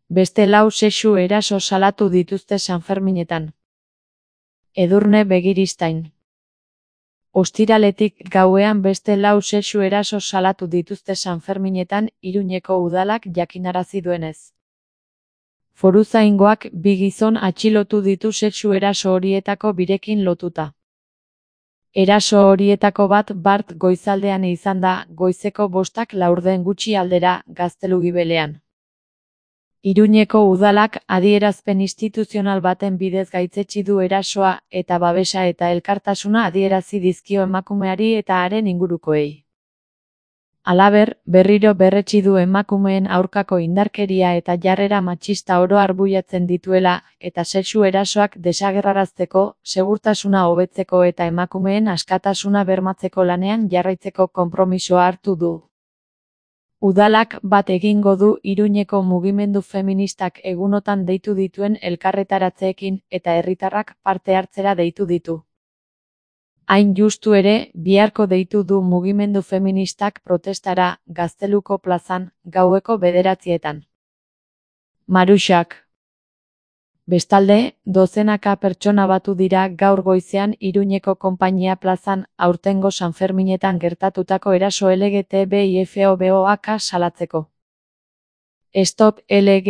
Beste 4 sexu eraso salatu dituzte Sanferminetan. Edurne Begiristain. Ostiraletik gauean beste 4 sexu eraso salatu dituzte Sanferminetan Iruñeko udalak jakinarazi duenez. Foruzaingoak 2 gizon atxilotu ditu sexu eraso horietako birekin lotuta. Eraso horietako bat bart goizaldean izan da, goizeko 5:04 gutxi aldera, Gaztelugibelean. Iruñeko udalak adierazpen instituzional baten bidez gaitzetsi du erasoa eta babesa eta elkartasuna adierazi dizkio emakumeari eta haren ingurukoei. Halaber, berriro berretsi du emakumeen aurkako indarkeria eta jarrera matxista oro arbuiatzen dituela eta sexu erasoak desagerrarazteko, segurtasuna hobetzeko eta emakumeen askatasuna bermatzeko lanean jarraitzeko konpromisoa hartu du. Udalak bat egingo du Iruñeko mugimendu feministak egunotan deitu dituen elkarretaratzeekin eta herritarrak parte hartzera deitu ditu. Hain justu ere, biharko deitu du mugimendu feministak protestara, Gazteluko plazan, gaueko 9:00. Maruxak. Bestalde, dozenaka pertsona batu dira gaur goizean Iruñeko Konpainia plazan, aurtengo Sanferminetan gertatutako eraso LGTBIFOBOak salatzeko. Stop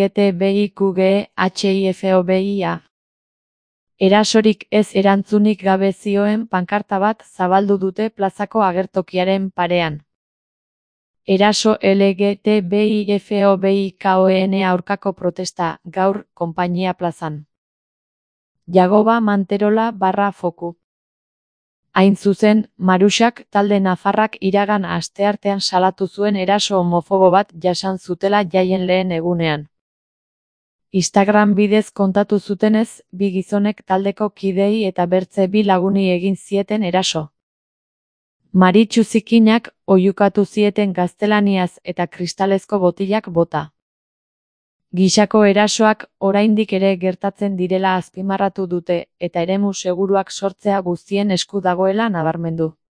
LGTBIQGHIFOBIA. Erasorik ez erantzunik gabe zioen pankarta bat zabaldu dute plazako agertokiaren parean. Eraso LGTBIFOBIKON aurkako protesta, gaur, Konpainia plazan. Jagoba Manterola /foku. Hain zuzen, Maruxak talde nafarrak iragan asteartean salatu zuen eraso homofobo bat jasan zutela jaien lehen egunean. Instagram bidez kontatu zutenez, 2 gizonek taldeko kidei eta bertze 2 laguni egin zieten eraso. Maritxu zikinak oihukatu zieten gaztelaniaz eta kristalezko botilak bota. Gisako erasoak oraindik ere gertatzen direla azpimarratu dute eta eremu seguruak sortzea guztien esku dagoela nabarmendu.